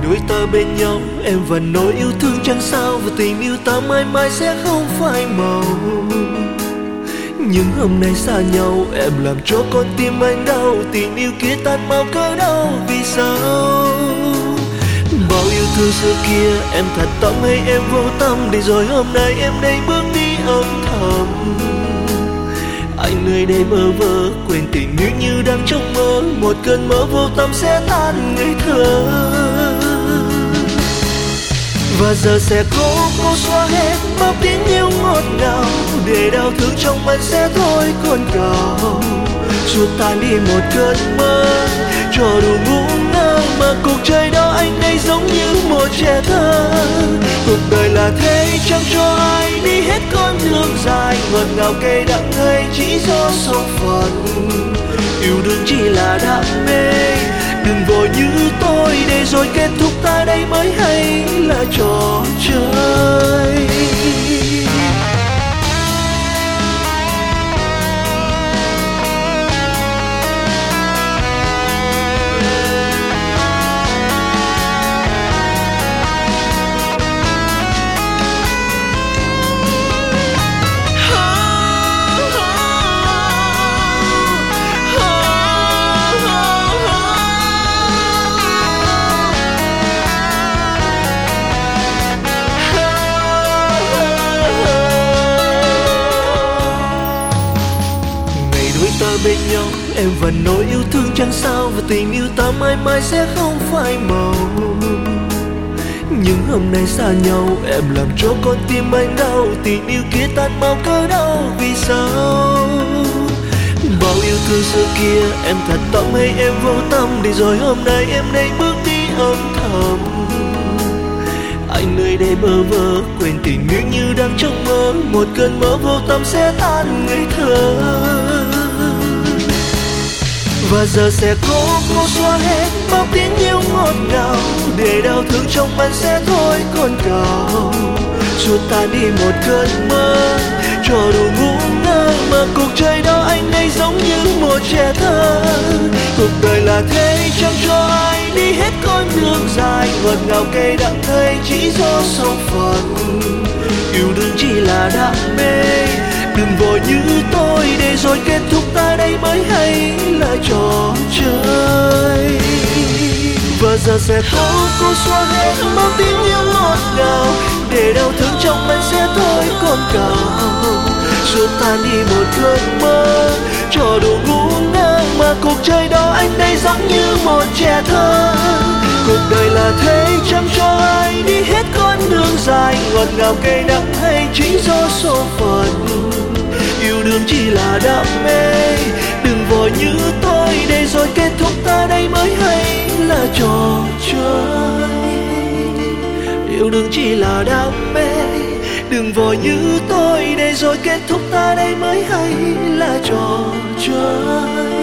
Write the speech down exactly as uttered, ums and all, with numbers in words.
đôi ta bên nhau, em vẫn nói yêu thương chẳng sao, và tình yêu ta mãi mãi sẽ không phai màu. Nhưng hôm nay xa nhau, em làm cho con tim anh đau. Tình yêu kia tan mau cỡ đau vì sao? Bao yêu thương xưa kia em thật tâm hay em vô tâm, để rồi hôm nay em đây bước đi âm thầm. Anh nơi đây bơ vơ quên tình yêu như đang trong mơ, một cơn mơ vô tâm sẽ tan ngây thơ. Và giờ sẽ cố cố xóa hết bao tiếng yêu ngọt ngào, để đau thương trong anh sẽ thôi còn cầu. Xua tan đi một cơn mơ, cho đủ ngu ngơ, mà cuộc chơi đó anh đây giống như một trẻ thơ. Cuộc đời là thế chẳng cho ai đi hết con đường dài, ngọt ngào cay đắng hay chỉ do số phận. Yêu đương chỉ là đam mê, đừng vội như tôi, để rồi kết thúc ta đây mới hay là trò chơi. Ta bên nhau, em vẫn nói yêu thương chẳng sao, và tình yêu ta mãi mãi sẽ không phai màu. Nhưng hôm nay xa nhau, em làm cho con tim anh đau. Tình yêu kia tan mau cỡ đau vì sao? Bao yêu thương xưa kia em thật tâm hay em vô tâm, để rồi hôm nay em đây bước đi âm thầm. Anh nơi đây bơ vơ quên tình yêu như đang trong mơ, một cơn mơ vô tâm sẽ tan ngây thơ. Và giờ sẽ cố cố xóa hết bao tiếng yêu ngọt ngào, để đau thương trong anh sẽ thôi còn cầu. Xua tan đi một cơn mơ, cho đủ ngu ngơ, mà cuộc chơi đó anh đây giống như một trẻ thơ. Cuộc đời là thế chẳng cho ai đi hết con đường dài, ngọt ngào cay đắng hay chỉ do số phận. Yêu đương chỉ là đam mê, đừng vội như tôi, để rồi kết thúc ta đây mới hay là trò chơi. Và giờ sẽ cố cố xóa hết bao tiếng yêu ngọt ngào, để đau thương trong anh sẽ thôi còn cầu. Xua tan đi một cơn mơ, cho đủ ngu ngơ, mà cuộc chơi đó anh đây giống như một trẻ thơ. Cuộc đời là thế chẳng cho ai đi hết con đường dài, ngọt ngào cay đắng hay chỉ do số phận. Yêu đương chỉ là đam mê, đừng vội như tôi, để rồi kết thúc ta đây mới hay là trò chơi. Yêu đương chỉ là đam mê, đừng vội như tôi, để rồi kết thúc ta đây mới hay là trò chơi.